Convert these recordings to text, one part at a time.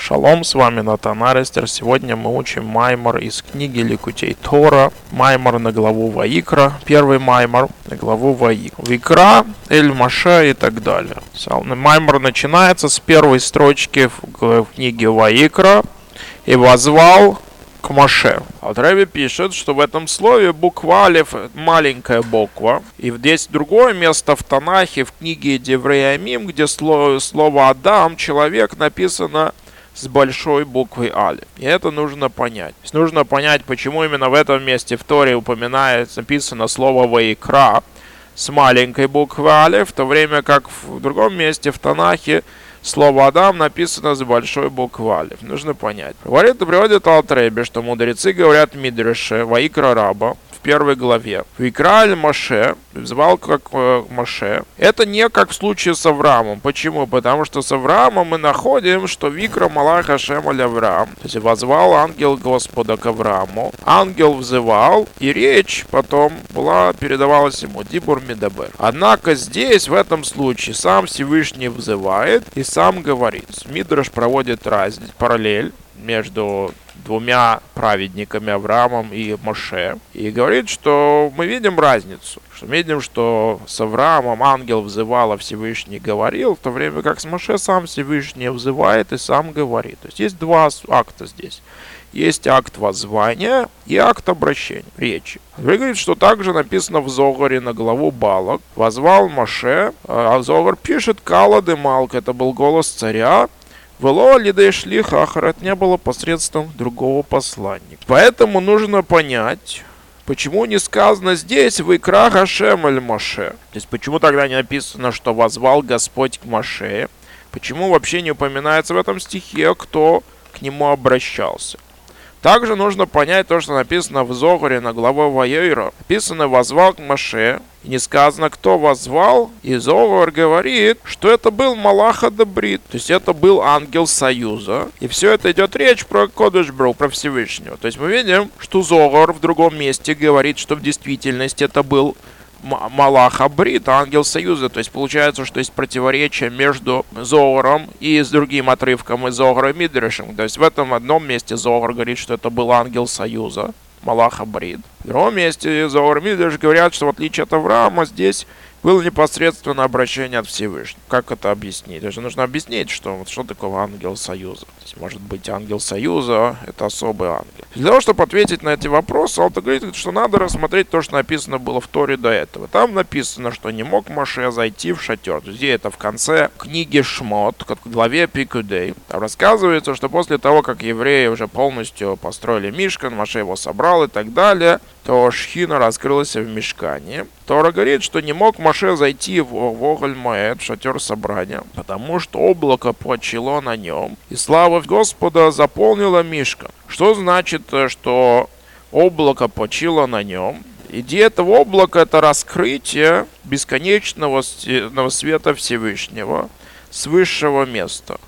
Шалом, с вами Натан Арестер. Сегодня мы учим маймор из книги Ликутей Тора. Маймор на главу Ваикра. Первый маймор на главу Ваикра. Викра, Эль Маше и так далее. Маймор начинается с первой строчки в книге Ваикра. И возвал к Моше. Алт-Ребе пишет, что в этом слове буква алеф маленькая буква. И здесь другое место в Танахе, в книге Деврей Амим, где слово Адам, человек, написано с большой буквы алеф. И это нужно понять. То есть нужно понять, почему именно в этом месте в Торе упоминается, написано слово Ваикра с маленькой буквы алеф, в то время как в другом месте в Танахе слово Адам написано с большой буквы алеф. Нужно понять. Приводит Алт-Ребе, что мудрецы говорят в Мидреше Ваикра Раба в первой главе. Викра аль Моше, звал как Моше. Это не как в случае с Авраамом. Почему? Потому что с Авраамом мы находим, что Викра Малах Ашем аль Авраам. То есть возвал ангел Господа к Аврааму. Ангел взывал, и речь потом передавалась ему. Дибур Мидабер. Однако здесь, в этом случае, сам Всевышний взывает и сам говорит. Мидраш проводит параллель между двумя праведниками Авраамом и Моше. И говорит, что мы видим разницу. Что мы видим, что с Авраамом ангел взывал, а Всевышний говорил, в то время как с Моше сам Всевышний взывает и сам говорит. То есть есть два акта здесь. Есть акт воззвания и акт обращения, речи. Говорит, что также написано в Зогаре на главу Балак. Возвал Моше, а Зогар пишет Кала де Малк, это был голос царя. Вело лидей шлих ахарат, не было посредством другого посланника. Поэтому нужно понять, почему не сказано здесь «Вайкра Хашем эль Моше». То есть почему тогда не написано, что возвал Господь к Моше? Почему вообще не упоминается в этом стихе, кто к нему обращался? Также нужно понять то, что написано в Зогаре на главе Ваейра. Написано «возвал к Моше», и не сказано, кто возвал. И Зогар говорит, что это был Малах ха-Брит, то есть это был ангел Союза. И все это идет речь про Кодеш Брух, про Всевышнего. То есть мы видим, что Зогар в другом месте говорит, что в действительности это был Малах ха-Брит, ангел Союза. То есть получается, что есть противоречие между Зогаром и с другим отрывком из Зогара и Мидрашем. То есть в этом одном месте Зогар говорит, что это был ангел Союза, Малах ха-Брит. В другом месте Зогар и Мидраш говорят, что в отличие от Авраама здесь было непосредственно обращение от Всевышнего. Как это объяснить? Даже нужно объяснить, что такое ангел Союза. То есть, может быть, ангел Союза — это особый ангел. Для того, чтобы ответить на эти вопросы, Алт говорит, что надо рассмотреть то, что написано было в Торе до этого. Там написано, что не мог Моше зайти в шатер. То есть, где это в конце книги Шмот, в главе Пикудей. Там рассказывается, что после того, как евреи уже полностью построили Мишкан, Моше его собрал и так далее, то Шхина раскрылась в Мишкане. Тора говорит, что не мог Моше зайти в Оголь-Моэд, в шатер собрания, потому что облако почило на нем, и слава Господа заполнила Мишкан. Что значит, что облако почило на нем? Идея этого облака — это раскрытие бесконечного света Всевышнего с высшего места.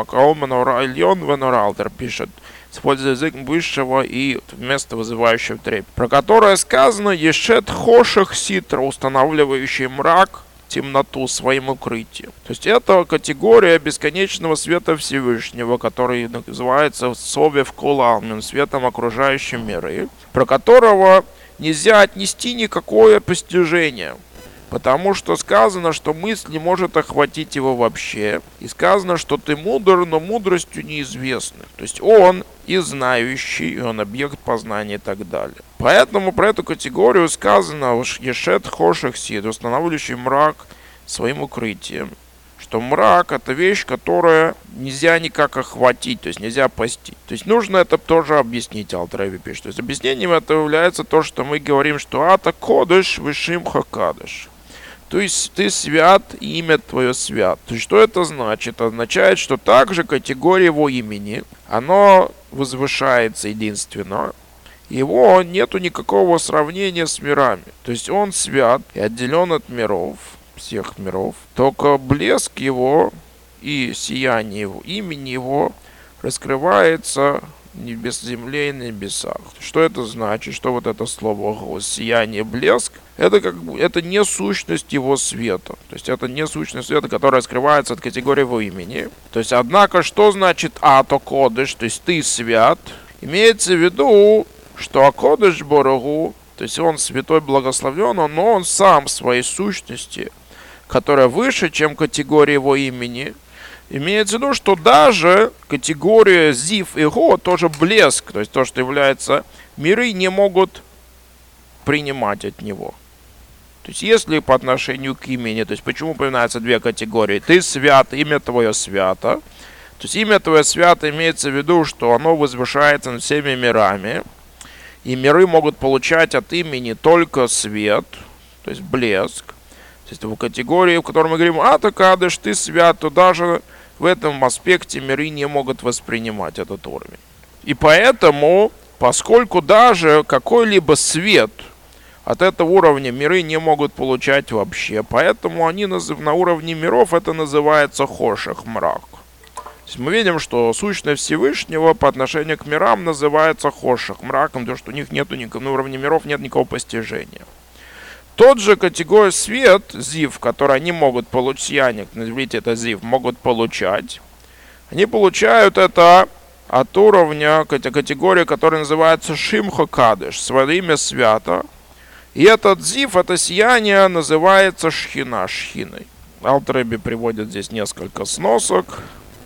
Ильон пишет, используя язык высшего и место, вызывающего трепет, про которое сказано «Ешет хоших ситра», устанавливающий мрак, темноту своим укрытием. То есть это категория бесконечного света Всевышнего, который называется «Совев Кулалмин», светом окружающим миры, про которого нельзя отнести никакое постижение. Потому что сказано, что мысль не может охватить его вообще. И сказано, что ты мудр, но мудростью неизвестный. То есть он и знающий, и он объект познания и так далее. Поэтому про эту категорию сказано «Ешет хоших сид», устанавливающий мрак своим укрытием. Что мрак — это вещь, которую нельзя никак охватить, то есть нельзя постичь. То есть нужно это тоже объяснить, Алт-Ребе пишет. То есть объяснением это является то, что мы говорим, что «Ата кодеш вышим хакадеш». То есть ты свят, и имя твое свят. То есть что это значит? Это означает, что также категория его имени, оно возвышается единственно. Его нету никакого сравнения с мирами. То есть он свят и отделен от миров, всех миров. Только блеск его и сияние его, имени его раскрывается небес, земле и небесах. Что это значит? Что вот это слово сияние, блеск? Это это не сущность его света. То есть это не сущность света, которая скрывается от категории его имени. То есть, однако, что значит ато кодыш, то есть ты свят? Имеется в виду, что акодыш Борогу, то есть он святой благословен, но он сам в своей сущности, которая выше, чем категория его имени. Имеется в виду, что даже категория Зив и Го, тоже блеск, то есть то, что является миры, не могут принимать от него. То есть если по отношению к имени, то есть почему упоминаются две категории? Ты свят, имя твое свято. То есть имя твое свято имеется в виду, что оно возвышается над всеми мирами. И миры могут получать от имени только свет, то есть блеск. То есть в категории, в которой мы говорим, ато кадыш, ты свят, то даже в этом аспекте миры не могут воспринимать этот уровень. И поэтому, поскольку даже какой-либо свет от этого уровня миры не могут получать вообще, поэтому они на уровне миров это называется хоших, мрак. То есть мы видим, что сущность Всевышнего по отношению к мирам называется хоших, мраком, потому что у них нету на уровне миров нет никакого постижения. Тот же категория свет, зив, который они могут получать, сияние, видите, это зив, могут получать, они получают это от уровня категории, которая называется шимхо кадыш, свое имя свято. И этот зив, это сияние, называется шхина, шхиной. Алтер Ребе приводит здесь несколько сносок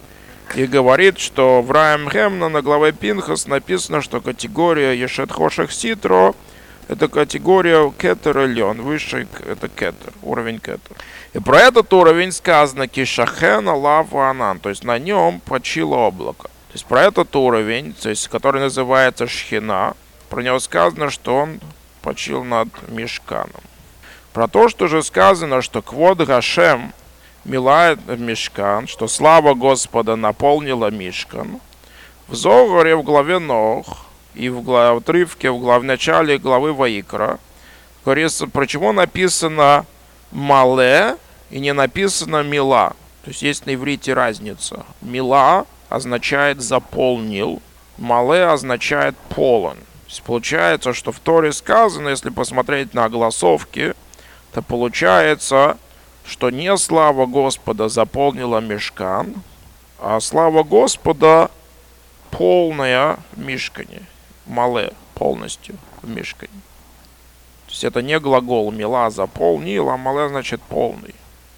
и говорит, что в Раем Хемна на главе Пинхас написано, что категория Ешет Хошех Ситро это категория кетер эльон, высший это кетер, уровень кетер. И про этот уровень сказано кишахена лава анан, то есть на нем почило облако. То есть про этот уровень, то есть который называется шхина, про него сказано, что он почил над мишканом. Про то, что же сказано, что квод Гашем милает мишкан, что слава Господа наполнила мишкан, в Зогаре в главе Нох и в отрывке в начале главы Ваикра говорится, почему написано мале и не написано мила. То есть есть на иврите разница. Мила означает заполнил, мале означает полон. То есть получается, что в Торе сказано, если посмотреть на огласовки, то получается, что не слава Господа заполнила мишкан, а слава Господа полная в мишкане. Мале полностью в мишкане. То есть это не глагол мила заполнил, а мале значит полный.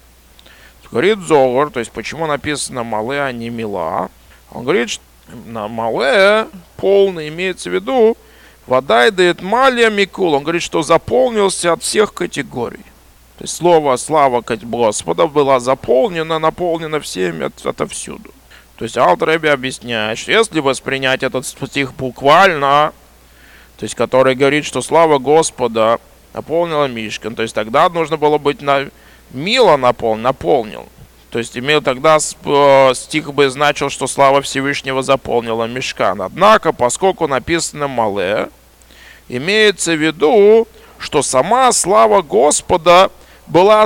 Говорит Зогар, то есть почему написано мале, а не мила. Он говорит, что на мале полный имеется в виду вода и дает малия микул. Он говорит, что заполнился от всех категорий. То есть слово слава Господа была заполнена, наполнена всеми отовсюду. То есть Алтер Ребе объясняет, что если воспринять этот стих буквально, то есть который говорит, что слава Господа наполнила мишкан, то есть тогда нужно было быть мило наполнил. То есть имел тогда стих бы значил, что слава Всевышнего заполнила мишкан. Однако, поскольку написано мале, имеется в виду, что сама слава Господа была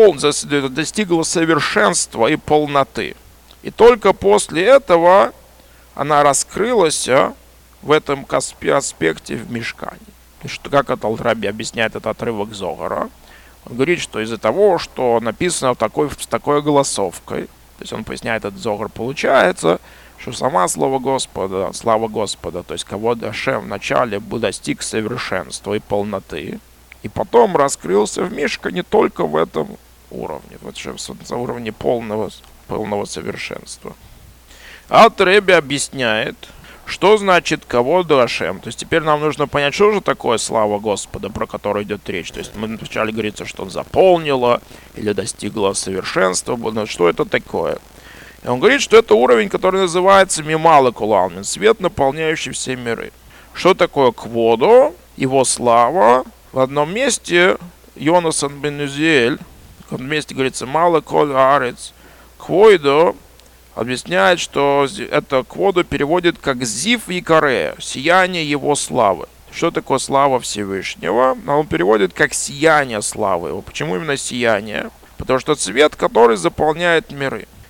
достигла совершенства и полноты. И только после этого она раскрылась в этом аспекте в мишкане. И что, как это Алтер Ребе объясняет этот отрывок Зогара, он говорит, что из-за того, что написано с такой огласовкой, то есть он поясняет этот Зогар, получается, что сама слава Господа, то есть кого Ашем вначале достиг совершенства и полноты, и потом раскрылся в мишкане только в этом уровне, в уровне полного совершенства. Алтер Ребе объясняет, что значит кавод Ашем. То есть теперь нам нужно понять, что же такое слава Господа, про которую идет речь. То есть мы вначале говорится, что он заполнила или достигла совершенства, что это такое. И он говорит, что это уровень, который называется мималы кулалмин, свет, наполняющий все миры. Что такое кводо, его слава? В одном месте Йонасан бен Узиэль, в одном месте говорится мало коль арец, квойдо объясняет, что это кводу переводит как зив и каре, сияние его славы. Что такое слава Всевышнего? Он переводит как сияние славы его. Почему именно сияние? Потому что цвет, который заполняет миры.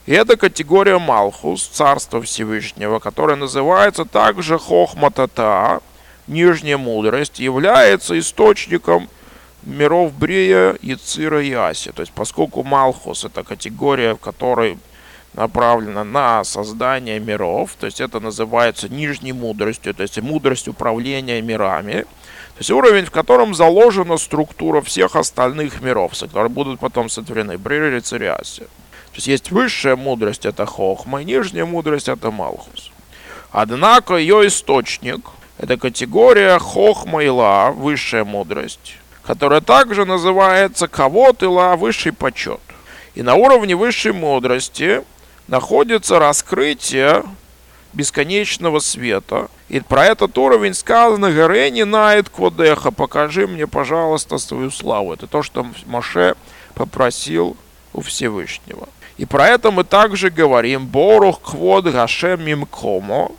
И это категория Малхус, Царство Всевышнего, которая называется также Хохматата, Нижняя мудрость, является источником миров Брия, Яцира и Аси. То есть поскольку Малхус это категория, в которой направлена на создание миров, то есть это называется нижней мудростью, то есть мудрость управления мирами, то есть уровень, в котором заложена структура всех остальных миров, которые будут потом сотворены, Брия, Яцир и Аси. То есть высшая мудрость это Хохма, и нижняя мудрость это Малхус. Однако ее источник это категория Хохма и Ла, высшая мудрость, которая также называется Кавод и Ла, высший почет. И на уровне высшей мудрости находится раскрытие бесконечного света. И про этот уровень сказано «Гарени наэт кводеха», покажи мне, пожалуйста, свою славу. Это то, что Моше попросил у Всевышнего. И про это мы также говорим «Борух квод гашем мимкомо»,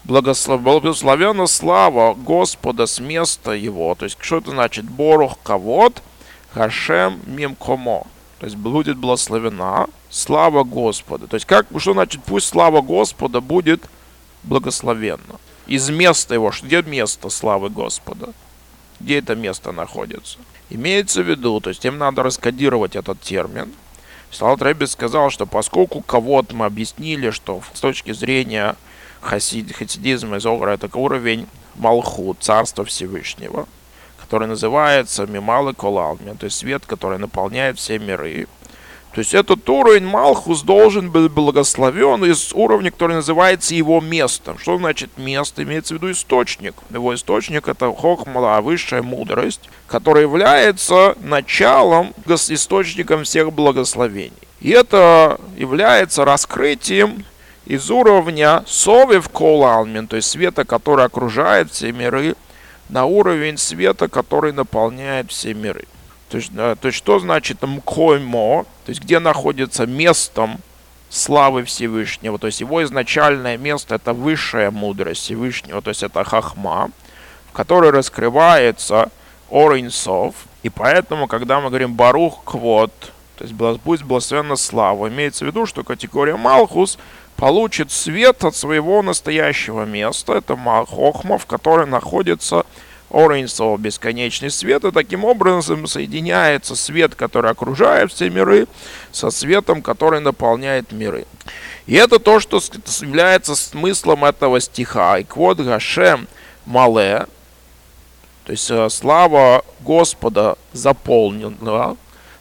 благословенна слава Господа с места его. То есть, что это значит? Борух кавод гашем мимкомо. То есть, будет благословена слава Господа. То есть, что значит пусть слава Господа будет благословенна? Из места его. Где место славы Господа? Где это место находится? Имеется в виду, то есть, им надо раскодировать этот термин. Алт Ребе сказал, что поскольку кого-то мы объяснили, что с точки зрения хасидизма и Зогара это уровень Малхут, Царства Всевышнего, который называется Мимал и Колалмин, то есть свет, который наполняет все миры. То есть этот уровень Малхус должен быть благословен из уровня, который называется его местом. Что значит место? Имеется в виду источник. Его источник это Хохмала, высшая мудрость, которая является началом, источником всех благословений. И это является раскрытием из уровня Совев Колалмин, то есть света, который окружает все миры, на уровень света, который наполняет все миры. То есть что значит мкоймо, то есть где находится местом славы Всевышнего, то есть его изначальное место это высшая мудрость Всевышнего, то есть это хахма, в которой раскрывается Ор Эйн Соф. И поэтому, когда мы говорим Барух Квод, то есть пусть благословенна слава, имеется в виду, что категория Малхус получит свет от своего настоящего места, это Хохма, в которой находится Ор Эйн Соф, бесконечный свет, и таким образом соединяется свет, который окружает все миры, со светом, который наполняет миры. И это то, что является смыслом этого стиха. И квод Гашем Мале, то есть слава Господа заполнилась,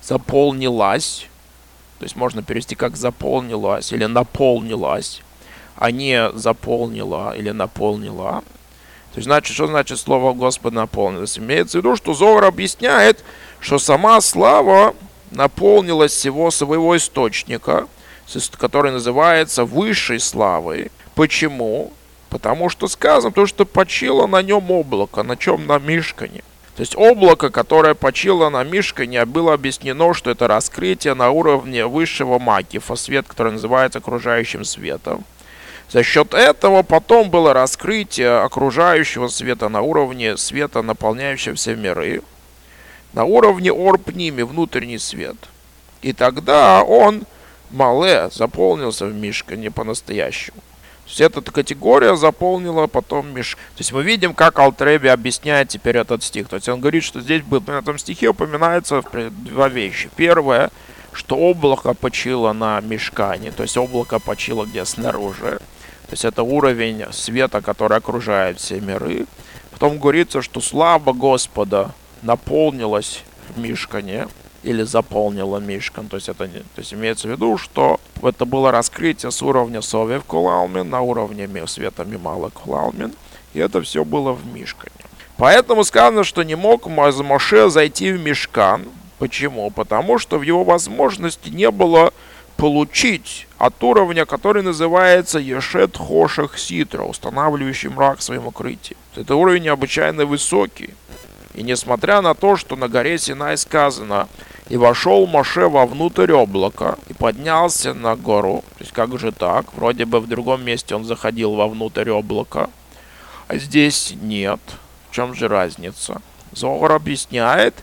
то есть можно перевести как заполнилась или наполнилась, а не заполнила или наполнила. То есть, что значит слово Господа наполнилось? Имеется в виду, что Зоар объясняет, что сама слава наполнилась всего своего источника, который называется высшей славой. Почему? Потому что сказано, потому что почило на нем облако, на чем? На мишкане. То есть облако, которое почило на мишкане, было объяснено, что это раскрытие на уровне высшего макифа, свет, который называется окружающим светом. За счет этого потом было раскрытие окружающего света на уровне света, наполняющего все миры, на уровне орпними, внутренний свет. И тогда он, мале, заполнился в мишкане по-настоящему. То есть эта категория заполнила потом мишкан. То есть мы видим, как Алт Ребе объясняет теперь этот стих. То есть он говорит, что здесь в этом стихе упоминаются два вещи. Первое, что облако почило на мишкане, то есть облако почило где снаружи. То есть это уровень света, который окружает все миры. Потом говорится, что слава Господа наполнилась в мишкане или заполнила мишкан. То есть имеется в виду, что это было раскрытие с уровня Совев Колалмин на уровне света Мимала Колалмин. И это все было в мишкане. Поэтому сказано, что не мог Моше зайти в мишкан. Почему? Потому что в его возможности не было получить от уровня, который называется Ешет Хошах Ситра, устанавливающий мрак в своем укрытии. Это уровень необычайно высокий. И несмотря на то, что на горе Синай сказано, и вошел Моше вовнутрь облака, и поднялся на гору, то есть как же так? Вроде бы в другом месте он заходил вовнутрь облака, а здесь нет. В чем же разница? Зоар объясняет,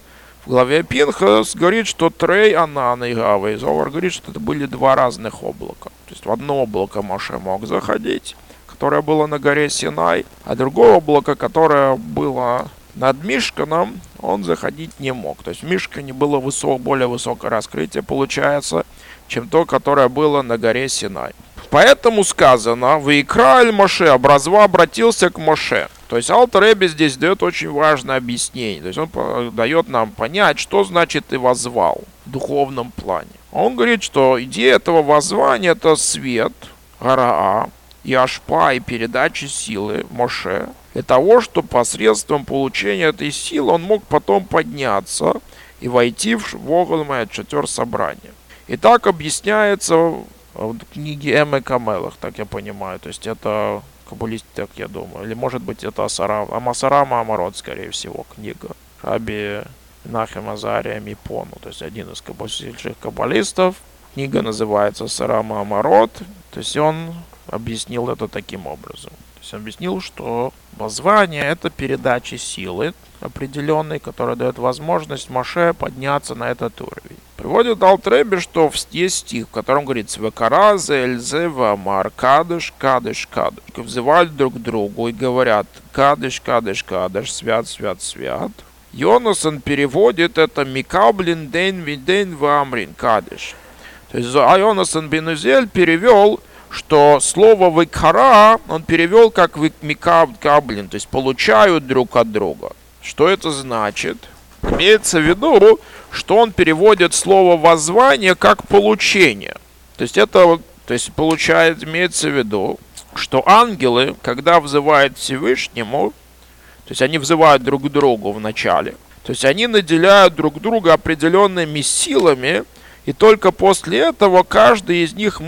В главе Пинхас говорит, что Трей, Анан и Гава и Зовар говорит, что это были два разных облака. То есть в одно облако Моше мог заходить, которое было на горе Синай, а другое облако, которое было над Мишканом, он заходить не мог. То есть в Мишкане было более высокое раскрытие, получается, чем то, которое было на горе Синай. Поэтому сказано, «Ваикра аль-Моше», обратился к Моше. То есть Алтер Ребе здесь дает очень важное объяснение. То есть он дает нам понять, что значит «и воззвал» в духовном плане. Он говорит, что идея этого воззвания – это свет, гараа, и ашпа, и передачи силы Моше. Для того, что посредством получения этой силы он мог потом подняться и войти в Огл-Моэд, шатер собрания. И так объясняется в книге Эме Камелах, так я понимаю. То есть это каббалист, так я думаю. Или может быть это Амасарама Амарот, скорее всего, книга Раби Нахем Азария Мипону. То есть один из сильнейших каббалистов. Книга называется Сарама Амарот. То есть он объяснил это таким образом. То есть он объяснил, что воззвание — это передача силы определенной, которая дает возможность Моше подняться на этот уровень. Приводит Алтер Ребе, что есть стих, в котором говорится «Векараза эльзе вамар кадыш, кадыш, кадыш». Взывают друг к другу и говорят «Кадыш, кадыш, кадыш, свят, свят, свят». Йонасон переводит это «Микаблин ден виден вамрин кадыш». То есть Йонасон бен Узель перевел, что слово «векара» он перевел как «микаблин», то есть «получают друг от друга». Что это значит? Имеется в виду, что он переводит слово «воззвание» как «получение». То есть это, имеется в виду, что ангелы, когда взывают Всевышнему, то есть они взывают друг к другу в начале, то есть они наделяют друг друга определенными силами, и только после этого каждый из них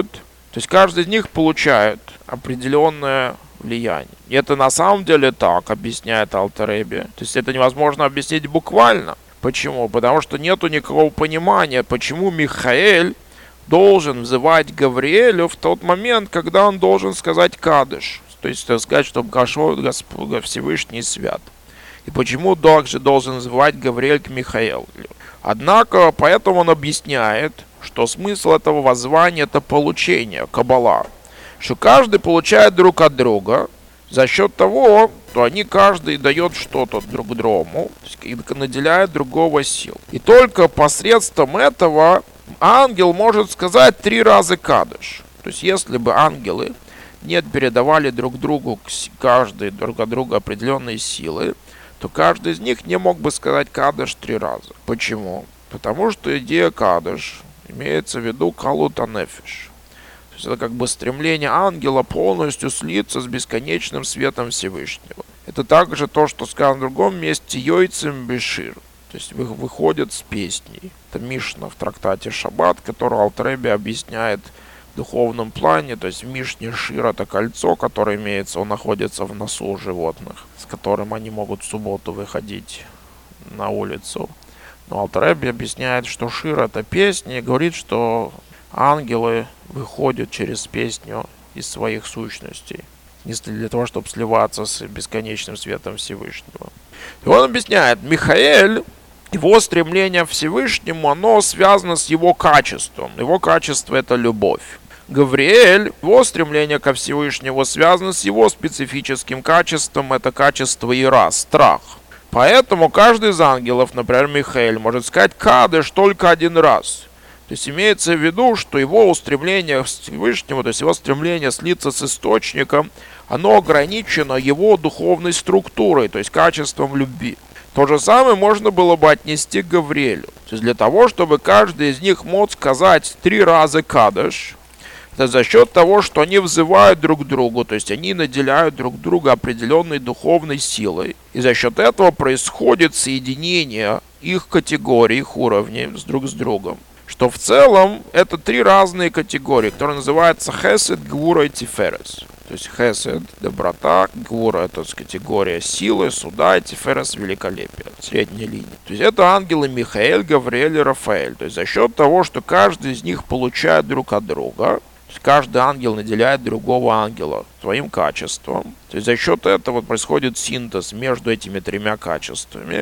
получает определенное влияние. И это на самом деле так, объясняет Алтер Ребе. То есть это невозможно объяснить буквально. Почему? Потому что нету никакого понимания, почему Михаэль должен взывать Гавриэлю в тот момент, когда он должен сказать «кадыш». То есть сказать, что Господь Всевышний свят. И почему также должен взывать Гавриэль к Михаэлю. Однако, поэтому он объясняет, что смысл этого воззвания – это получение, каббала. Что каждый получает друг от друга за счет того, что они каждый дает что-то друг другому, и наделяет другого сил. И только посредством этого ангел может сказать 3 раза кадыш. То есть если бы ангелы не передавали друг другу, каждый друг от друга определенные силы, то каждый из них не мог бы сказать кадыш 3 раза. Почему? Потому что идея кадыш имеется в виду калута нефиш. То есть это как бы стремление ангела полностью слиться с бесконечным светом Всевышнего. Это также то, что сказано в другом месте «Йойцем бешир». То есть выходит с песней. Это Мишна в трактате Шаббат, который Алтер Ребе объясняет в духовном плане. То есть в Мишне шир — это кольцо, которое имеется, он находится в носу у животных, с которым они могут в субботу выходить на улицу. Но Алтер Ребе объясняет, что шир — это песня, и говорит, что ангелы выходят через песню из своих сущностей, для того, чтобы сливаться с бесконечным светом Всевышнего. И он объясняет, Михаэль, его стремление к Всевышнему, оно связано с его качеством. Его качество — это любовь. Гавриэль, его стремление ко Всевышнему связано с его специфическим качеством, это качество ира, страх. Поэтому каждый из ангелов, например, Михаэль, может сказать «кадыш» только 1 раз. То есть имеется в виду, что его устремление к Всевышнему, то есть его стремление слиться с источником, оно ограничено его духовной структурой, то есть качеством любви. То же самое можно было бы отнести к Гавриэлю. То есть для того, чтобы каждый из них мог сказать 3 раза «кадыш», это за счет того, что они взывают друг к другу, то есть они наделяют друг друга определенной духовной силой. И за счет этого происходит соединение их категорий, их уровней друг с другом. Что в целом это 3 разные категории, которые называются хесед, гвура и тиферес. То есть хесед – доброта, гвура – это категория силы, суда, и тиферес – великолепие, средняя линия. То есть это ангелы Михаэль, Гавриэль и Рафаэль. То есть за счет того, что каждый из них получает друг от друга, то есть каждый ангел наделяет другого ангела своим качеством. То есть за счет этого происходит синтез между этими 3 качествами.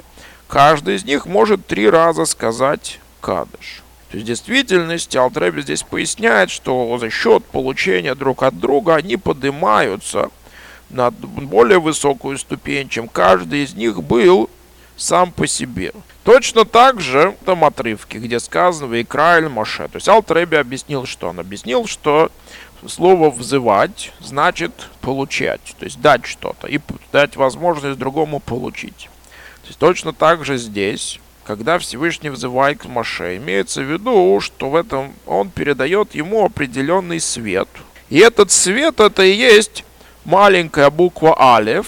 каждый из них может 3 раза сказать кадыш. То есть в действительности Алтер Ребе здесь поясняет, что за счет получения друг от друга они поднимаются на более высокую ступень, чем каждый из них был сам по себе. Точно так же в том отрывке, где сказано «Ваикра эль Моше». То есть Алтер Ребе объяснил, что он объяснил, что слово «взывать» значит «получать», то есть дать что-то и дать возможность другому получить. То есть точно так же здесь, когда Всевышний взывает к Моше, имеется в виду, что в этом он передает ему определенный свет. И этот свет, это и есть маленькая буква Алеф,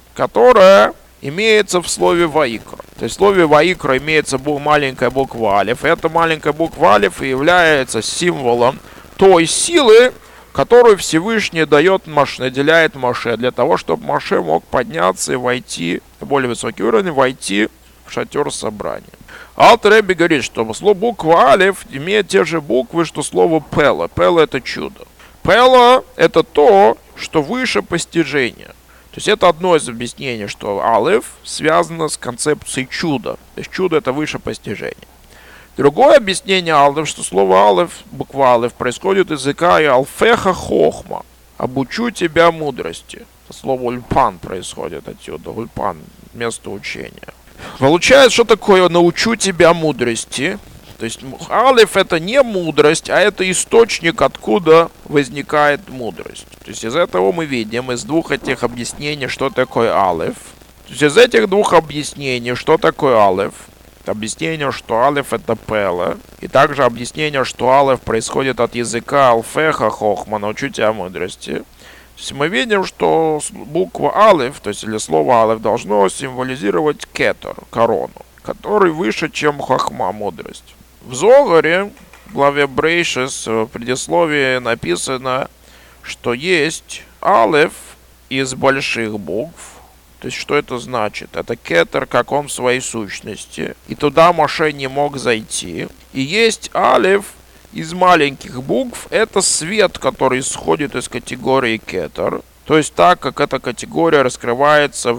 которая имеется в слове Ваикра. То есть в слове Ваикра имеется маленькая буква Алеф. И эта маленькая буква Алеф и является символом той силы, которую Всевышний дает Моше, наделяет Моше, для того, чтобы Моше мог подняться и войти на более высокий уровень, войти в шатер собрания. Алтер Ребе говорит, что слово буква Алеф имеет те же буквы, что слово Пела. Пела — это чудо. Пела — это то, что выше постижения. То есть это одно из объяснений, что Алеф связано с концепцией чуда. То есть чудо — это выше постижения. Другое объяснение Алеф, что слово Алеф, буква Алеф, происходит из языка и Алфеха Хохма. Обучу тебя мудрости. Слово Ульпан происходит отсюда. Ульпан — место учения. Получается, что такое научу тебя мудрости? То есть Алеф — это не мудрость, а это источник, откуда возникает мудрость. То есть из этого мы видим, из двух этих объяснений, что такое Алеф. То есть из этих двух объяснений, что такое Алеф. Объяснение, что Алеф — это Пела. И также объяснение, что Алеф происходит от языка Алфеха Хохма, научу тебя мудрости. То есть мы видим, что буква Алеф, то есть или слово Алеф, должно символизировать кетер, корону, который выше, чем Хохма, мудрость. В Зогаре, в главе Брейшис, в предисловии написано, что есть Алеф из больших букв. То есть, что это значит? Это кетер, как он в своей сущности. И туда Моше не мог зайти. И есть Алеф из маленьких букв. Это свет, который исходит из категории кетер. То есть, так как эта категория раскрывается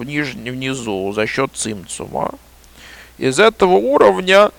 внизу за счет цимцума. Из этого уровня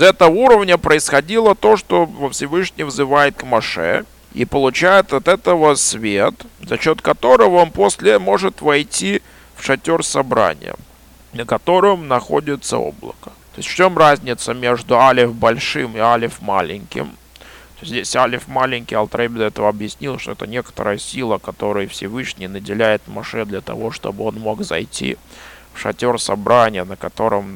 происходило то, что Всевышний взывает к Моше. И получает от этого свет, за счет которого он после может войти в шатер собрания, на котором находится облако. То есть в чем разница между Алеф большим и Алеф маленьким? Здесь Алеф маленький, Алтер Ребе до этого объяснил, что это некоторая сила, которой Всевышний наделяет Моше для того, чтобы он мог зайти в шатер собрания, на котором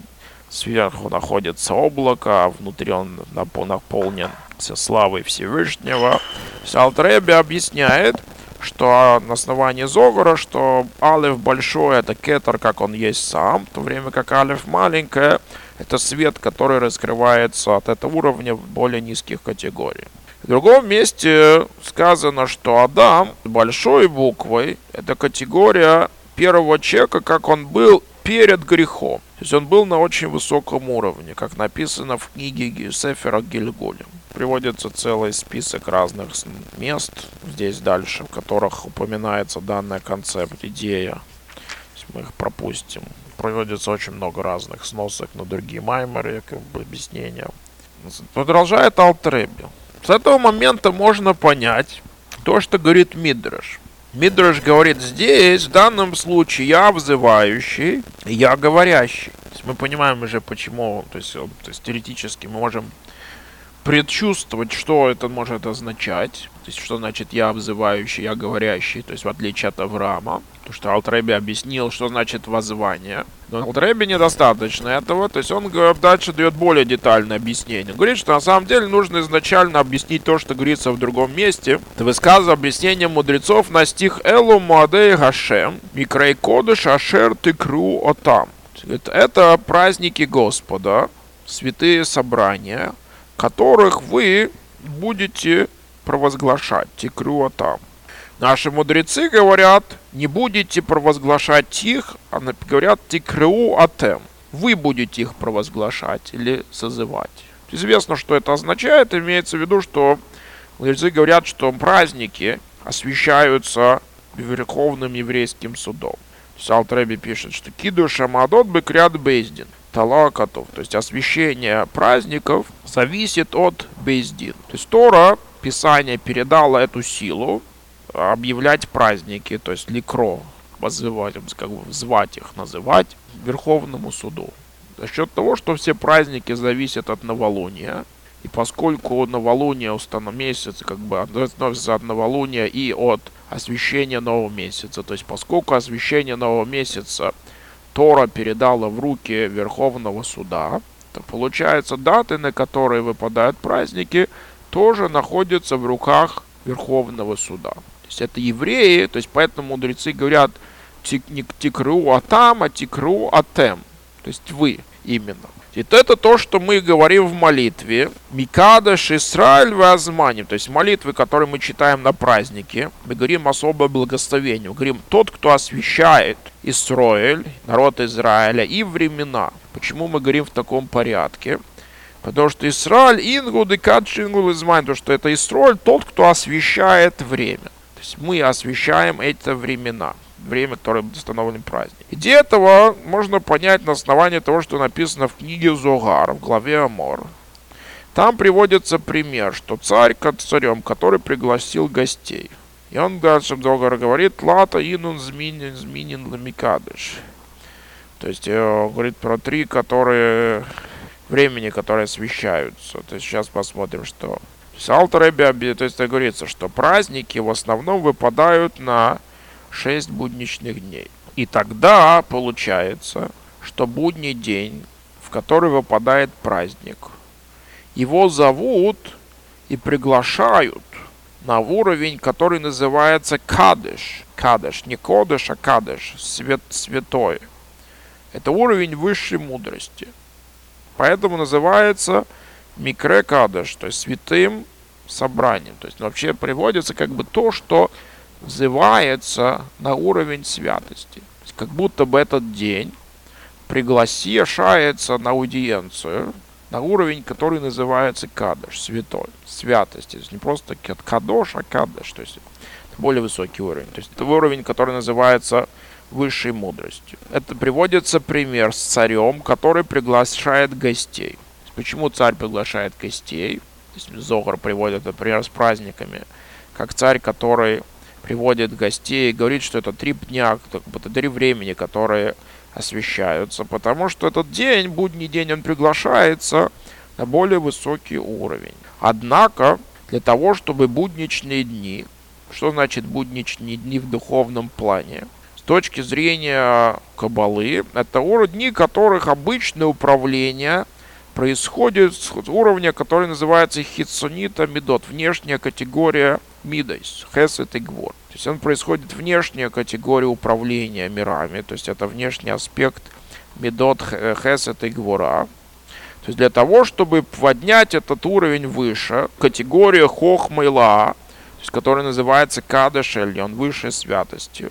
сверху находится облако, а внутри он наполнен славой Всевышнего. Алтер Ребе объясняет, что на основании Зогара, что Алеф большой — это кетер, как он есть сам, в то время как Алеф маленькая — это свет, который раскрывается от этого уровня в более низких категориях. В другом месте сказано, что Адам большой буквой — это категория первого человека, как он был перед грехом. То есть он был на очень высоком уровне, как написано в книге Сефера Гильгулем. Приводится целый список разных мест здесь дальше, в которых упоминается данная концепт, идея. Мы их пропустим. Приводится очень много разных сносок на другие майморы, как бы объяснения. Продолжает Алтер Ребе. С этого момента можно понять то, что говорит Мидраш. Мидраш говорит здесь, в данном случае, я взывающий, я говорящий. То есть мы понимаем уже почему, то есть теоретически мы можем предчувствовать, что это может означать. То есть, что значит я взывающий, я говорящий, то есть в отличие от Авраама. Потому что Алтер Ребе объяснил, что значит воззвание. Но Алтер Ребе недостаточно этого, то есть он дальше дает более детальное объяснение. Он говорит, что на самом деле нужно изначально объяснить то, что говорится в другом месте. Это высказывает объяснение мудрецов на стих Элу Муадей Гашем, Микрай Кодыш Ашер Тикру Отам. Это праздники Господа, святые собрания, которых вы будете провозглашать, тикруатам. Наши мудрецы говорят, не будете провозглашать их, а говорят тикруатем. Вы будете их провозглашать или созывать. Известно, что это означает. Имеется в виду, что мудрецы говорят, что праздники освящаются Верховным еврейским судом. Алтер Ребе пишет, что кидуш амадот бекрят бейздин. талакатов, то есть освящение праздников, зависит от бейздин. То есть Тора, Писание, передало эту силу объявлять праздники, то есть ликро, вызывать, как бы звать их, называть Верховному суду. За счет того, что все праздники зависят от новолуния, и поскольку новолуние месяц как бы относится от новолуния и от освящения нового месяца, то есть поскольку освящение нового месяца Тора передала в руки Верховного суда, то получается даты, на которые выпадают праздники, тоже находятся в руках Верховного суда. То есть это евреи, то есть поэтому мудрецы говорят не тикру атам, а тикру атем. То есть вы именно. И это то, что мы говорим в молитве. Микадеш Исраэль вазманим. То есть молитвы, которые мы читаем на празднике. Мы говорим особое благословение. Мы говорим тот, кто освящает Исраэль, народ Израиля и времена. Почему мы говорим в таком порядке? Потому что Исраэль ингуд и кадшингул измайн. Потому что это Исраэль тот, кто освящает время. То есть мы освящаем эти времена. Время, которое установлен праздник. Идею этого можно понять на основании того, что написано в книге Зогар, в главе Амор. Там приводится пример, что царь царем, который пригласил гостей. И он дальше в Зогар говорит, лата инун зминин ламикадыш. То есть говорит про три, времени, которые освещаются. То есть сейчас посмотрим, что. То есть Алтер Ребби, то есть говорится, что праздники в основном выпадают на 6 будничных дней. И тогда получается, что будний день, в который выпадает праздник, его зовут и приглашают на уровень, который называется кадеш. Кадеш, не кодеш, а кадеш, святой. Это уровень высшей мудрости. Поэтому называется микре кадеш, то есть святым собранием. То есть вообще приводится как бы то, что взывается на уровень святости. Как будто бы этот день приглашается на аудиенцию на уровень, который называется кадеш, святой, святости. То есть не просто кадош, а кадеш. То есть это более высокий уровень. То есть это уровень, который называется высшей мудростью. Это приводится пример с царем, который приглашает гостей. Почему царь приглашает гостей? То есть Зогар приводит, например, с праздниками, как царь, который приводит гостей и говорит, что это 3 дня, это 3 времени, которые освещаются, потому что этот день, будний день, он приглашается на более высокий уровень. Однако, для того, чтобы будничные дни, что значит будничные дни в духовном плане? С точки зрения Каббалы, это дни, которых обычное управление происходит с уровня, который называется хитсонита мидот, внешняя категория мидайс, хесед и гвор. То есть он происходит внешняя категория управления мирами, то есть это внешний аспект мидот, хесед и гвора. То есть для того, чтобы поднять этот уровень выше, категория хохмайла, то есть которая называется кадеш эльон, высшей святостью,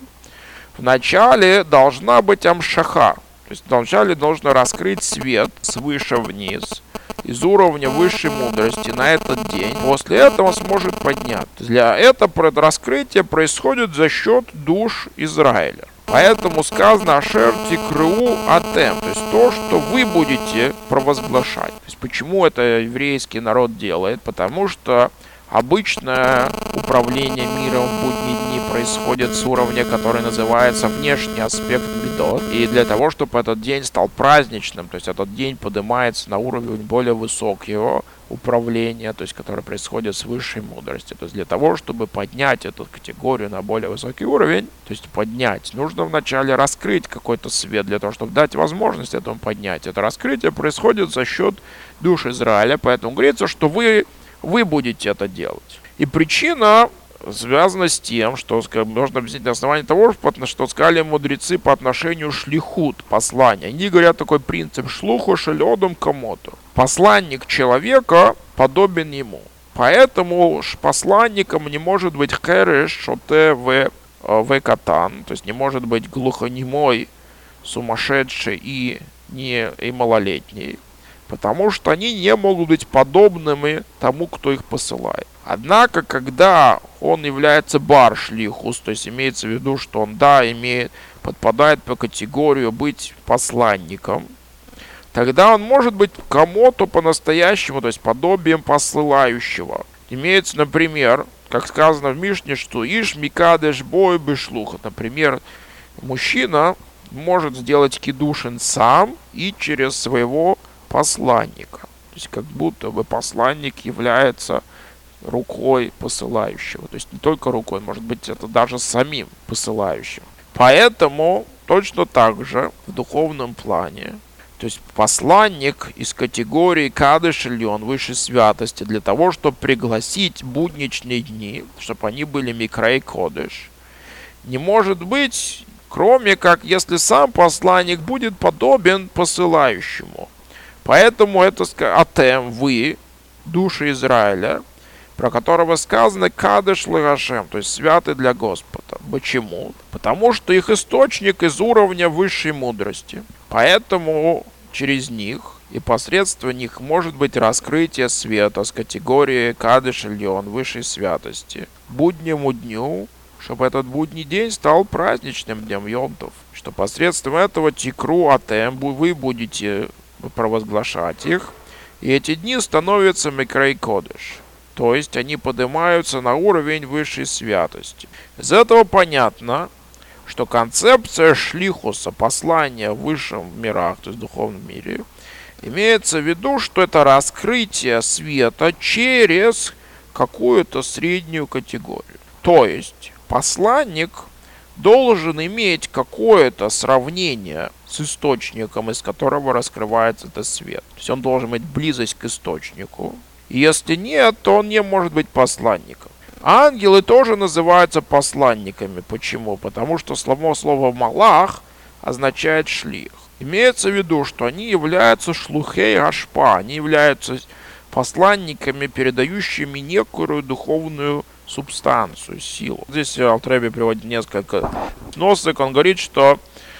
вначале должна быть амшаха. То есть вначале нужно раскрыть свет свыше вниз, из уровня высшей мудрости на этот день. После этого он сможет подняться. Для этого раскрытие происходит за счет душ Израиля. Поэтому сказано «Ашер тикру атем», то есть то, что вы будете провозглашать. То есть почему это еврейский народ делает? Потому что обычное управление миром в будние дни происходит с уровня, который называется внешний аспект мидот. И для того, чтобы этот день стал праздничным, то есть этот день поднимается на уровень более высокого управления, то есть который происходит с высшей мудростью. То есть для того, чтобы поднять эту категорию на более высокий уровень, то есть поднять, нужно вначале раскрыть какой-то свет для того, чтобы дать возможность этому поднять. Это раскрытие происходит за счет душ Израиля, поэтому говорится, что вы будете это делать. И причина связана с тем, что можно объяснить на основании того, что сказали мудрецы по отношению шлихут, послания. Они говорят такой принцип шлуху шелёдом комоту. Посланник человека подобен ему. Поэтому посланником не может быть хереш шоте в катан, то есть не может быть глухонемой, сумасшедший и малолетний. Потому что они не могут быть подобными тому, кто их посылает. Однако, когда он является бар-шлихус, то есть имеется в виду, что он, подпадает по категорию быть посланником, тогда он может быть кому-то по-настоящему, то есть подобием посылающего. Имеется, например, как сказано в Мишне, что «Иш микадеш бой бешлуха». Например, мужчина может сделать кидушин сам и через своего посланника. То есть как будто бы посланник является рукой посылающего. То есть не только рукой, может быть, это даже самим посылающим. Поэтому точно так же в духовном плане, то есть посланник из категории Кадеш Ильон, высшей святости, для того, чтобы пригласить будничные дни, чтобы они были Микрей Кодеш, не может быть, кроме как если сам посланник будет подобен посылающему. Поэтому это Атем, вы, души Израиля, про которого сказано Кадеш Лагашем, то есть святый для Господа. Почему? Потому что их источник из уровня высшей мудрости. Поэтому через них и посредством них может быть раскрытие света с категории Кадеш Ильон, высшей святости, буднему дню, чтобы этот будний день стал праздничным днем Йом-Тов. Что посредством этого тикру Атем вы будете провозглашать их, и эти дни становятся Микрей Кодеш. То есть они поднимаются на уровень высшей святости. Из этого понятно, что концепция шлихуса, послания в высшем мирах, то есть в духовном мире, имеется в виду, что это раскрытие света через какую-то среднюю категорию. То есть посланник должен иметь какое-то сравнение с источником, из которого раскрывается этот свет. То есть он должен иметь близость к источнику. И если нет, то он не может быть посланником. Ангелы тоже называются посланниками. Почему? Потому что слово «малах» означает «шлих». Имеется в виду, что они являются шлухей ашпа, они являются посланниками, передающими некую духовную субстанцию, силу. Здесь Алтер Ребе приводит несколько носок. Он говорит, что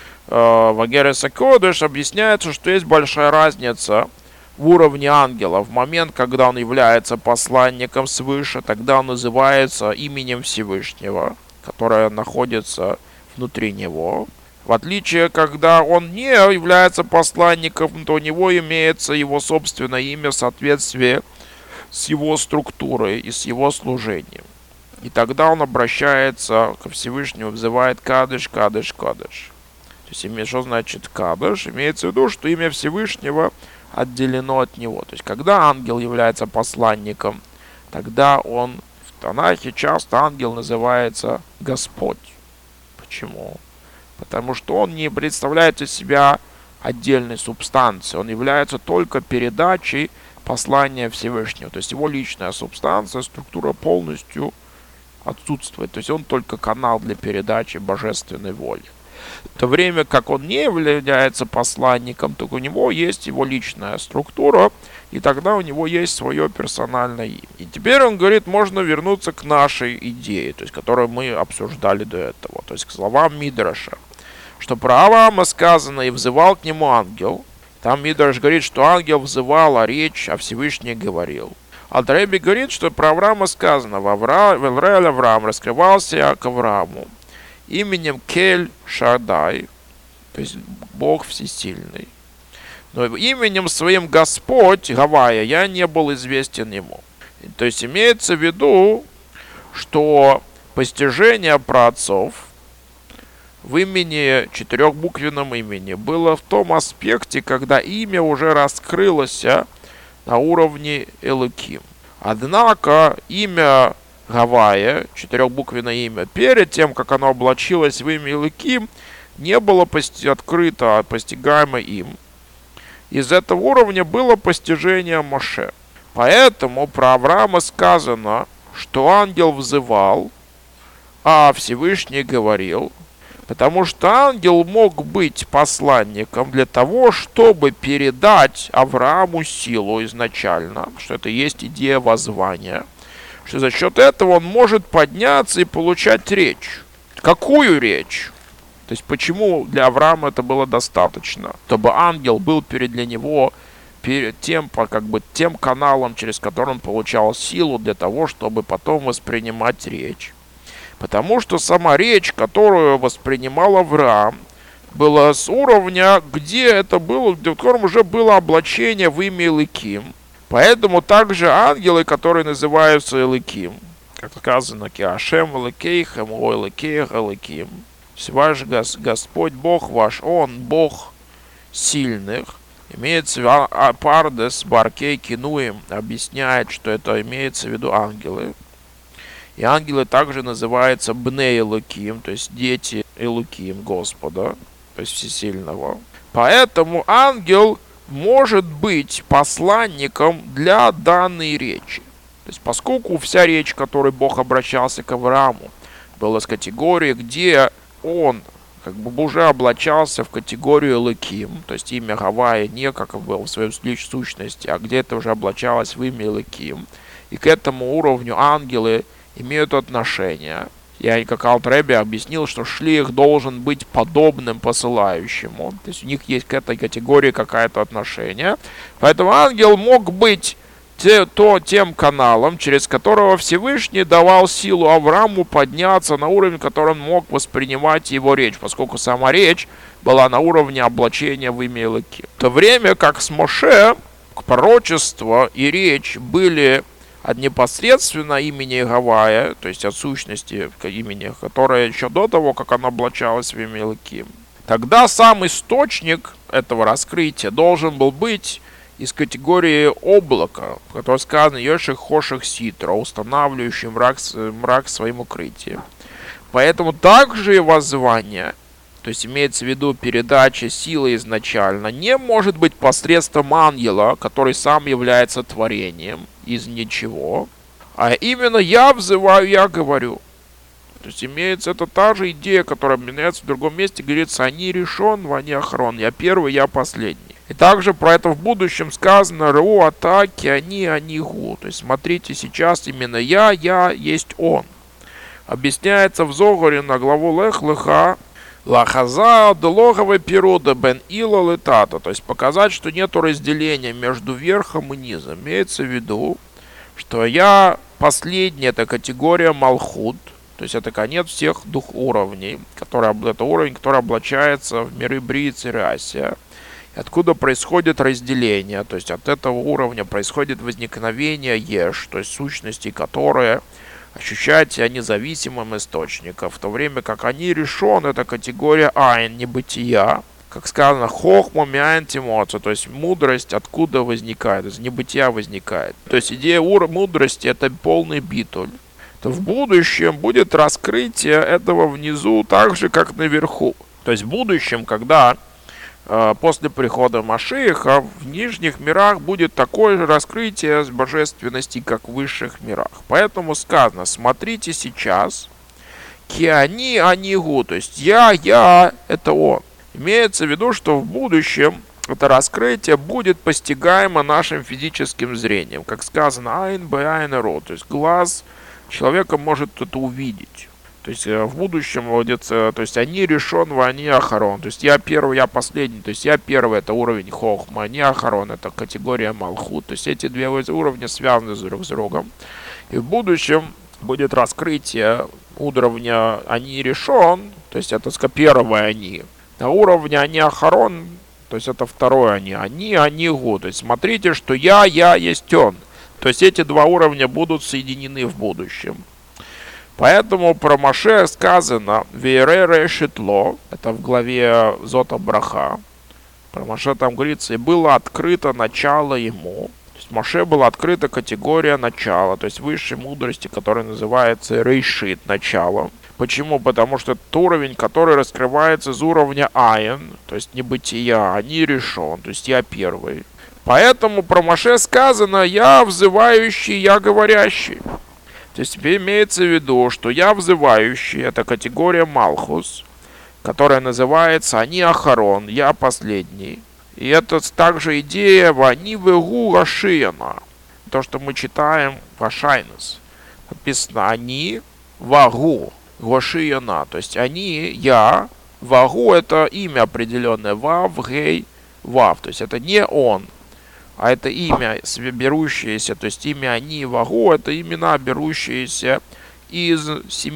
в Агерес Кодеш объясняется, что есть большая разница в уровне ангела. В момент, когда он является посланником свыше, тогда он называется именем Всевышнего, которое находится внутри него. В отличие, когда он не является посланником, то у него имеется его собственное имя в соответствии с его структурой и с его служением. И тогда он обращается ко Всевышнему, взывает Кадеш, Кадеш, Кадеш. То есть, что значит Кадеш? Имеется в виду, что имя Всевышнего отделено от него. То есть, когда ангел является посланником, тогда он в Танахе часто ангел называется Господь. Почему? Потому что он не представляет из себя отдельной субстанции. Он является только передачей послания Всевышнего. То есть его личная субстанция, структура полностью отсутствует. То есть он только канал для передачи божественной воли. В то время как он не является посланником, то у него есть его личная структура, и тогда у него есть свое персональное имя. И теперь он говорит, можно вернуться к нашей идее, то есть, которую мы обсуждали до этого, то есть к словам Мидраша, что про Авраама сказано, и взывал к нему ангел. Там Мидраш говорит, что ангел взывал, а речь, а Всевышний говорил. Алтер Ребе говорит, что про Авраама сказано, в Эль Авраам раскрывался к Аврааму именем Кель Шадай, то есть Бог Всесильный. Но именем своим Господь, Гавайя, я не был известен ему. То есть имеется в виду, что постижение праотцов в имени, четырехбуквенном имени, было в том аспекте, когда имя уже раскрылось на уровне Элоким. Однако имя Гавайя, четырехбуквенное имя, перед тем, как оно облачилось в имя Элоким, не было открыто, постигаемо им. Из этого уровня было постижение Моше. Поэтому про Авраама сказано, что ангел взывал, а Всевышний говорил, потому что ангел мог быть посланником для того, чтобы передать Аврааму силу изначально, что это есть идея воззвания, что за счет этого он может подняться и получать речь. Какую речь? То есть почему для Авраама это было достаточно? Чтобы ангел был для него перед тем каналом, через который он получал силу для того, чтобы потом воспринимать речь. Потому что сама речь, которую воспринимал Авраам, было с уровня, где это было, в котором уже было облачение в имя Элоким. Поэтому также ангелы, которые называются Элоким, как сказано, Киашем Элокейхем, о Элокеях Элоким. Ваш Господь Бог ваш, Он Бог сильных. Имеется в виду Пардес Баркей Кинуим объясняет, что это имеется в виду ангелы. И ангелы также называются Бней Элоким, то есть дети Элоким Господа, то есть Всесильного. Поэтому ангел может быть посланником для данной речи. То есть поскольку вся речь, которой Бог обращался к Аврааму, была с категории, где он как бы уже облачался в категорию Элоким, то есть имя Гавайя не как было в своей сущности, а где это уже облачалось в имя Элоким. И к этому уровню ангелы имеют отношение. Я, как Алт-Ребби, объяснил, что шлих должен быть подобным посылающему. То есть у них есть к этой категории какое-то отношение. Поэтому ангел мог быть тем каналом, через которого Всевышний давал силу Аврааму подняться на уровень, который он мог воспринимать его речь, поскольку сама речь была на уровне облачения в имя Элоким. В то время как с Моше пророчество и речь были от непосредственно имени Гавайя, то есть от сущности имени, которое еще до того, как оно облачалось в имя Элоким. Тогда сам источник этого раскрытия должен был быть из категории облака, в котором сказано «Йоших хоших ситра», устанавливающий мрак своим укрытием. Поэтому также и воззвание, то есть имеется в виду передача силы изначально, не может быть посредством ангела, который сам является творением из ничего, а именно «я взываю, я говорю». То есть имеется это та же идея, которая меняется в другом месте, говорится «они решен, вани охрон», «я первый, я последний». И также про это в будущем сказано «Ру атаки, они гу». То есть смотрите, сейчас именно я есть он. Объясняется в Зогаре на главу Лех Леха Лахаза Делоговой Пирода Бен Ила Летата. То есть показать, что нет разделения между верхом и низом. Имеется в виду, что я последний, это категория Малхут. То есть это конец всех двух уровней. Это уровень, который облачается в миры Брии и Цирасия. Откуда происходит разделение, то есть от этого уровня происходит возникновение еш, то есть сущностей, которые ощущают себя независимым источником, в то время как они решен, это категория айн, небытия, как сказано, хохма мян тимоца, то есть мудрость откуда возникает, из небытия возникает. То есть идея мудрости это полный битуль. То в будущем будет раскрытие этого внизу так же, как наверху. То есть в будущем, когда после прихода Машиаха в нижних мирах будет такое же раскрытие с божественности, как в высших мирах. Поэтому сказано, смотрите сейчас, киани анигу, то есть я, это он. Имеется в виду, что в будущем это раскрытие будет постигаемо нашим физическим зрением. Как сказано, айн бэ айн ро, то есть глаз человека может это увидеть. То есть в будущем, то есть они решен, они ахарон. То есть я первый, я последний. То есть я первый, это уровень хохма, они ахарон, это категория малхут. То есть эти две уровня связаны друг с другом. И в будущем будет раскрытие уровня они решен, то есть это первое они. На уровне они ахарон, то есть это второе они гу. То есть смотрите, что я есть он. То есть эти два уровня будут соединены в будущем. Поэтому про Моше сказано «Вейре шитло», это в главе Зота Браха. Про Моше там говорится «И было открыто начало ему». То есть Моше была открыта категория начала, то есть высшей мудрости, которая называется «Рейшит», начало. Почему? Потому что это уровень, который раскрывается из уровня Айн, то есть небытия, а не решен, то есть я первый. Поэтому про Моше сказано «Я взывающий, я говорящий». То есть имеется в виду, что я взывающий, это категория Малхус, которая называется «Они Ахарон», «Я последний». И это также идея «Вани вегу гашияна», то, что мы читаем в Ашайнес. Написано «Они вагу гашияна», то есть «Они», «Я», «Вагу» это имя определенное, «Вав», «Гей», «Вав», то есть это не «Он». А это имя, берущееся, то есть имя они вагу, это имена, берущиеся из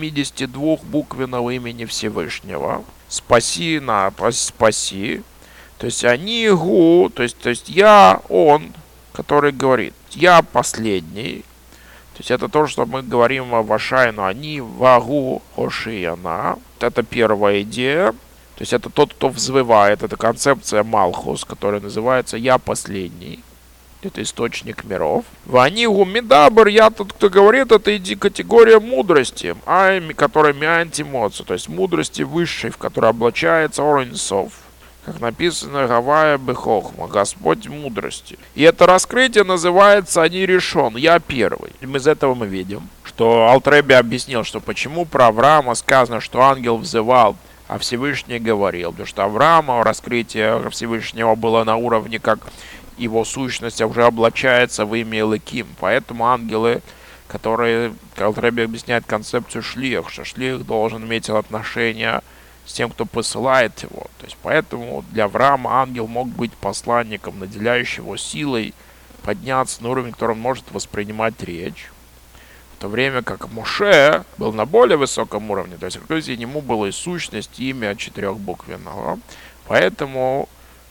72 буквенного имени Всевышнего. Спаси на спаси. То есть они гу, то есть я, он, который говорит, я последний. То есть это то, что мы говорим о Вашайну, они вагу хошияна. Это первая идея. То есть это тот, кто взвывает. Это концепция Малхус, которая называется «Я последний». Это источник миров. Ванигу Мидабр, я тот, кто говорит, это категория мудрости, которая миантимоцу, то есть мудрости высшей, в которой облачается Оринсов. Как написано Гавая Бехохма, Господь мудрости. И это раскрытие называется «Они решен», «Я первый». И из этого мы видим, что Алтребе объяснил, что почему про Авраама сказано, что ангел взывал, а Всевышний говорил. Потому что Авраама раскрытие Всевышнего было на уровне, как его сущность уже облачается в имя Элоким. Поэтому ангелы, которые, как Алтребе объясняет концепцию шлих, что шлих должен иметь отношение с тем, кто посылает его. То есть поэтому для Авраама ангел мог быть посланником, наделяющим его силой подняться на уровень, который он может воспринимать речь. В то время как Моше был на более высоком уровне, то есть ему была и сущность, и имя четырехбуквенного. Поэтому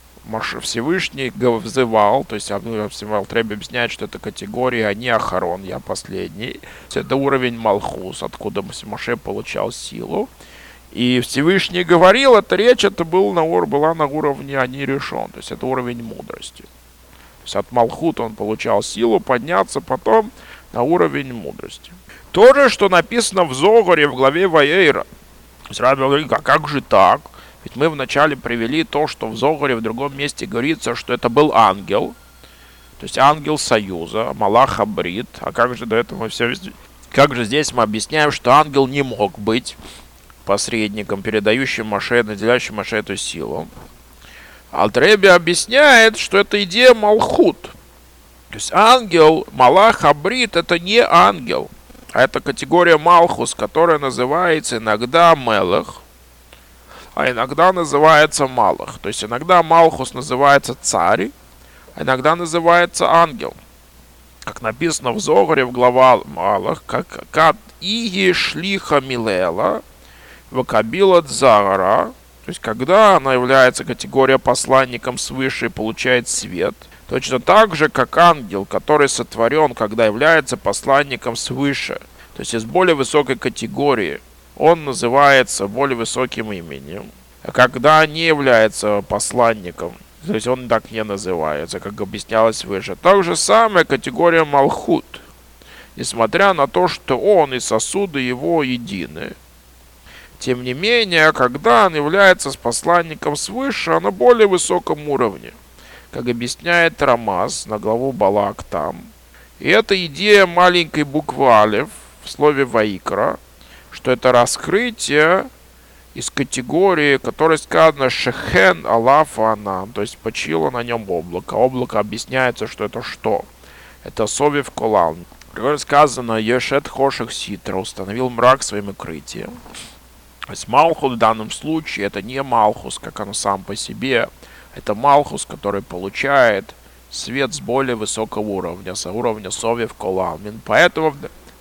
Всевышний взывал, то есть Алтребе объясняет, что это категория «Они Ахарон», «Я последний». Это уровень Малхус, откуда Моше получал силу. И Всевышний говорил, эта речь была на уровне «Они решен», то есть это уровень мудрости. То есть от Малхута он получал силу подняться потом на уровень мудрости. То же, что написано в Зогаре в главе Ваейра. То есть Рабби говорит, а как же так? Ведь мы вначале привели то, что в Зогаре в другом месте говорится, что это был ангел. То есть ангел союза, Малах Абрит. А как же до этого все... Как же здесь мы объясняем, что ангел не мог быть посредником, передающим Моше, наделяющим Моше эту силу? Алтребе объясняет, что это идея Малхут. То есть ангел, Малах Абрит, это не ангел, а это категория Малхус, которая называется иногда Мелах, а иногда называется Малах. То есть иногда Малхус называется царь, а иногда называется ангел. Как написано в Зогаре в глава Малах, как «Кат иги шлиха милела, вакабила дзагара». То есть когда она является категорией посланником свыше и получает свет, точно так же, как ангел, который сотворен, когда является посланником свыше, то есть из более высокой категории, он называется более высоким именем. А когда не является посланником, то есть он так не называется, как объяснялось выше. Так же самая категория Малхут, несмотря на то, что он и сосуды его едины. Тем не менее, когда он является посланником свыше, он на более высоком уровне, как объясняет Рамаз на главу Балак там. И это идея маленькой буквы Алеф в слове Ваикра, что это раскрытие из категории, которой сказано Шехен Алафа Анан, то есть почило на нем облако. Облако объясняется, что это что? Это Совев Колал. Как сказано, Ешет Хоших Ситра, установил мрак своим укрытием. То есть Малхус в данном случае это не Малхус, как оно сам по себе. Это Малхус, который получает свет с более высокого уровня, с уровня Совев Колалмин. Поэтому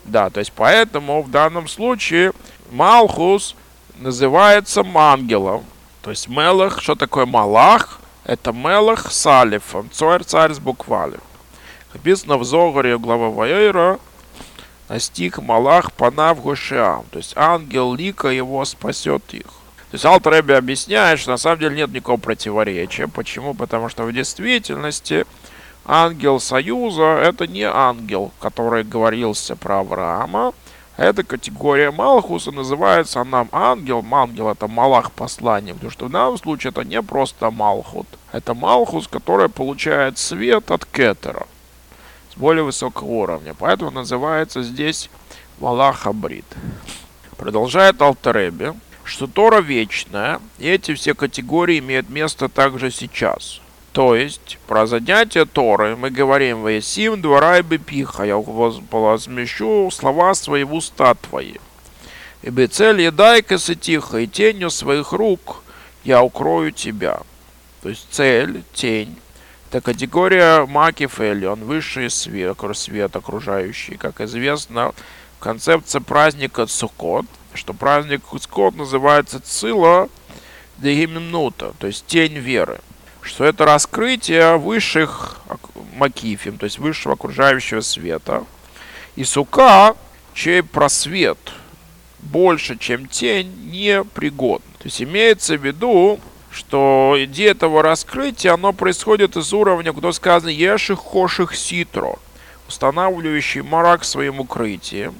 в данном случае Малхус называется ангелом. То есть Мелах, что такое Малах? Это Мелах с алифом, царь с буквалем. Написано в Зогаре глава Ваейра, стих Малах панав Гошиам. То есть ангел лика его спасет их. То есть Алтребе объясняет, что на самом деле нет никакого противоречия. Почему? Потому что в действительности ангел союза это не ангел, который говорился про Авраама. Эта категория Малхуса называется она ангел. Ангел это Малах посланник. Потому что в данном случае это не просто Малхут. Это Малхус, который получает свет от Кетера с более высокого уровня. Поэтому называется здесь Малах Абрит. Продолжает Алтеребе, что Тора вечная, и эти все категории имеют место также сейчас. То есть, про занятие Торы мы говорим «Ваесим дворай бепиха», я возмещу слова свои в уста твои. «И бецель едай косетиха, и тенью своих рук я укрою тебя». То есть цель, тень, это категория Макиф Эльон, высший свет окружающий. Как известно, концепция праздника Суккот, что праздник Суккот называется Цила Дегименута, то есть тень веры. Что это раскрытие высших макифим, то есть высшего окружающего света. И сука, чей просвет больше, чем тень, непригоден. То есть имеется в виду, что идея этого раскрытия, оно происходит из уровня, куда сказано «еших хоших ситро», устанавливающий мрак своим укрытием,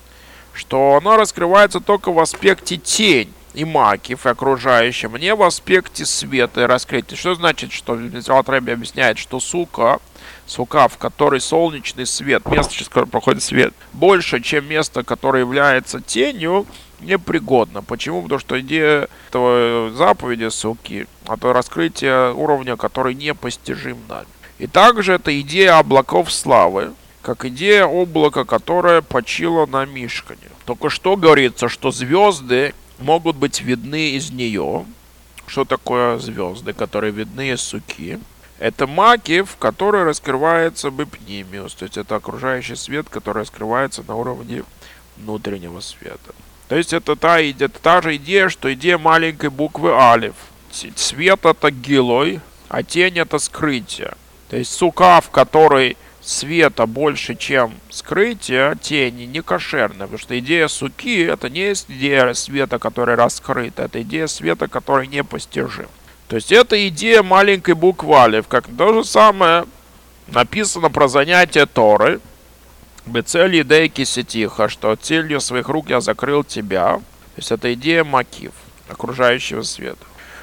что оно раскрывается только в аспекте тень и макив, и окружающем, не в аспекте света и раскрытия. Что значит, что Алт Ребе объясняет, что сука, в которой солнечный свет, место, через которое проходит свет, больше, чем место, которое является тенью, непригодно. Почему? Потому что идея этого заповеди суки, это раскрытие уровня, который непостижим нами. И также это идея облаков славы, как идея облака, которое почило на Мишкане. Только что говорится, что звезды могут быть видны из нее. Что такое звезды, которые видны из суки? Это макив, который раскрывается бипнимиус, то есть это окружающий свет, который раскрывается на уровне внутреннего света. То есть это та же идея, что идея маленькой буквы алиф. Свет это гилой, а тень это скрытие. То есть сука, в которой света больше, чем скрытие, тени, не кошерная. Потому что идея суки это не есть идея света, который раскрыт, это идея света, который непостижим. То есть это идея маленькой буквы алиф. Как то же самое написано про занятие Торы. Бецель едейки сетиха, что целью своих рук я закрыл тебя. То есть это идея макив, окружающего света.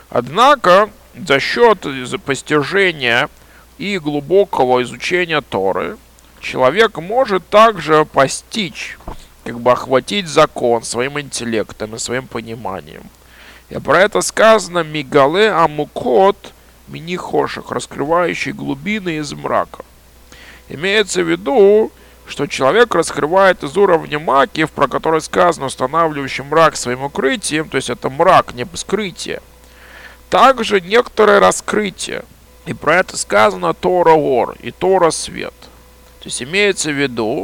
Однако за счет постижения и глубокого изучения Торы человек может также постичь, охватить закон своим интеллектом и своим пониманием. И про это сказано «Мигале амукот минихошек», раскрывающий глубины из мрака. Имеется в виду, что человек раскрывает из уровня макив, про который сказано устанавливающий мрак своим укрытием, то есть это мрак, не скрытие. Также некоторое раскрытие. И про это сказано Тора Ор и Тора Свет. То есть имеется в виду,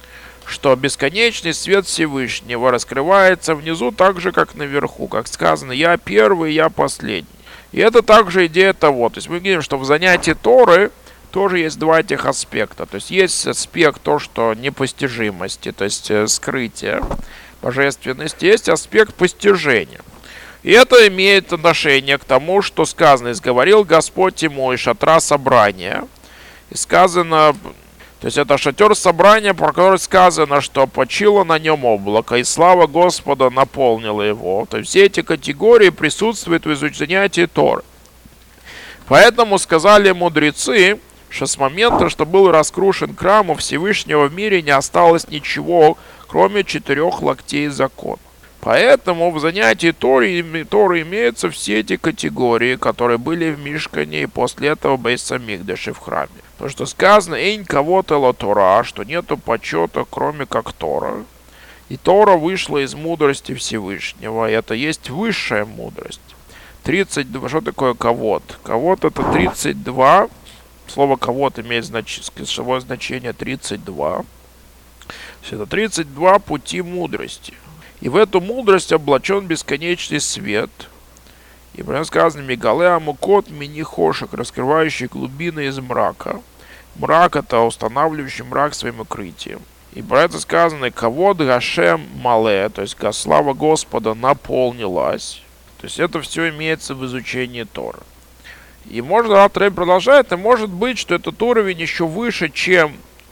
что бесконечный свет Всевышнего раскрывается внизу так же, как наверху. Как сказано, я первый, я последний. И это также идея того. То есть мы видим, что в занятии Торы тоже есть два этих аспекта. То есть аспект то, что непостижимости, то есть скрытие божественности. Есть аспект постижения. И это имеет отношение к тому, что сказано, «Изговорил Господь Тимой шатра собрания». И сказано, то есть это шатер собрания, про который сказано, что почило на нем облако, и слава Господа наполнила его. То есть все эти категории присутствуют в занятии Торы. Поэтому сказали мудрецы, что с момента, что был раскрушен храм, у Всевышнего в мире не осталось ничего, кроме 4 локтей закона. Поэтому в занятии Торы имеются все эти категории, которые были в Мишкане и после этого Бейс Амикдаше в храме. Потому что сказано «Эйн кого-то ла Тора», что нету почета, кроме как Тора. И Тора вышла из мудрости Всевышнего, и это есть высшая мудрость. 32, что такое кавод? Кавод это 32, слово кавод имеет значение 32. Это 32 пути мудрости. И в эту мудрость облачен бесконечный свет. И прямо сказано «Мигале амукот минихошек», раскрывающий глубины из мрака. Мрак это устанавливающий мрак своим укрытием. И про это сказано «Кавод гашем мале», то есть слава Господа наполнилась. То есть это все имеется в изучении Торы. И можно, Алт Ребе продолжает, и может быть, что этот уровень еще выше, чем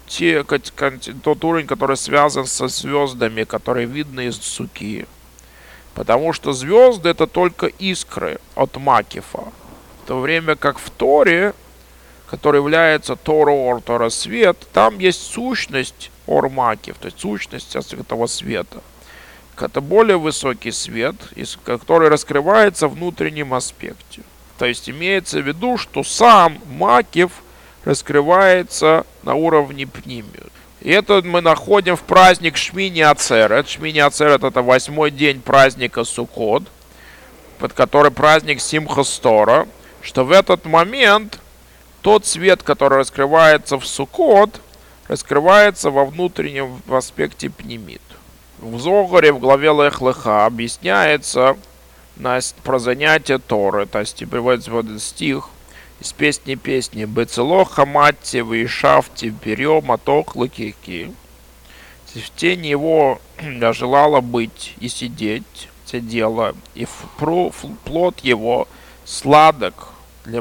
тот уровень, который связан со звездами, которые видны из суки. Потому что звезды это только искры от макифа. В то время как в Торе, который является Тора-Ор, Тора-Свет, там есть сущность Ор-Макиф, то есть сущность этого света. Это более высокий свет, который раскрывается в внутреннем аспекте. То есть имеется в виду, что сам Макиф раскрывается на уровне пнимию. И это мы находим в праздник Шмини Ацерет. Шмини Ацерет это 8-й день праздника Суккот, под который праздник Симхас Тора, что в этот момент тот свет, который раскрывается в Суккот, раскрывается во внутреннем аспекте пнимит. В Зогаре в главе Лех Леха объясняется про занятие Торы. То есть приводится вот этот стих из песни «Бецело хаматти вишавти берем атох лакики». В тени его я желала быть и сидеть, сидела, и плод его сладок для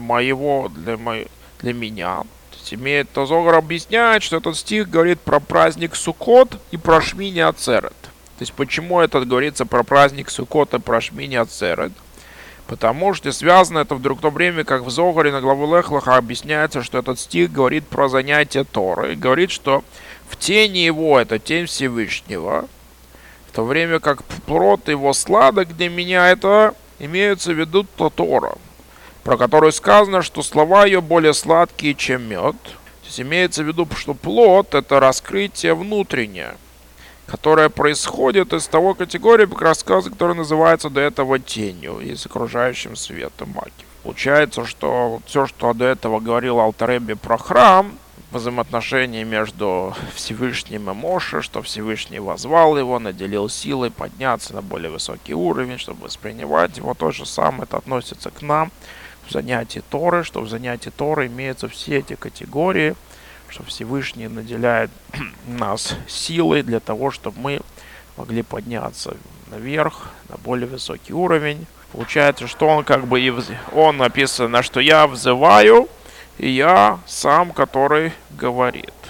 меня. То Зогар объясняет, что этот стих говорит про праздник Суккот и про Шмини Ацерет. То есть почему это говорится про праздник Суккот и про Шмини Ацерет? Потому что связано это вдруг в то время, как в Зогаре на главу Лех Леха объясняется, что этот стих говорит про занятие Торы. И говорит, что в тени его, это тень Всевышнего, в то время как плод его сладок для меня, это имеются в виду Тора, про которую сказано, что слова ее более сладкие, чем мед. То есть имеется в виду, что плод — это раскрытие внутреннее, которое происходит из того категории рассказа, который называется до этого тенью и с окружающим светом Макив. Получается, что все, что до этого говорил Алтер Ребе про храм, взаимоотношения между Всевышним и Моше, что Всевышний возвал его, наделил силой подняться на более высокий уровень, чтобы воспринимать его. То же самое это относится к нам в занятии Торы, что в занятии Торы имеются все эти категории, что Всевышний наделяет нас силой для того, чтобы мы могли подняться наверх, на более высокий уровень. Получается, что он он написано, что я взываю, и я сам, который говорит.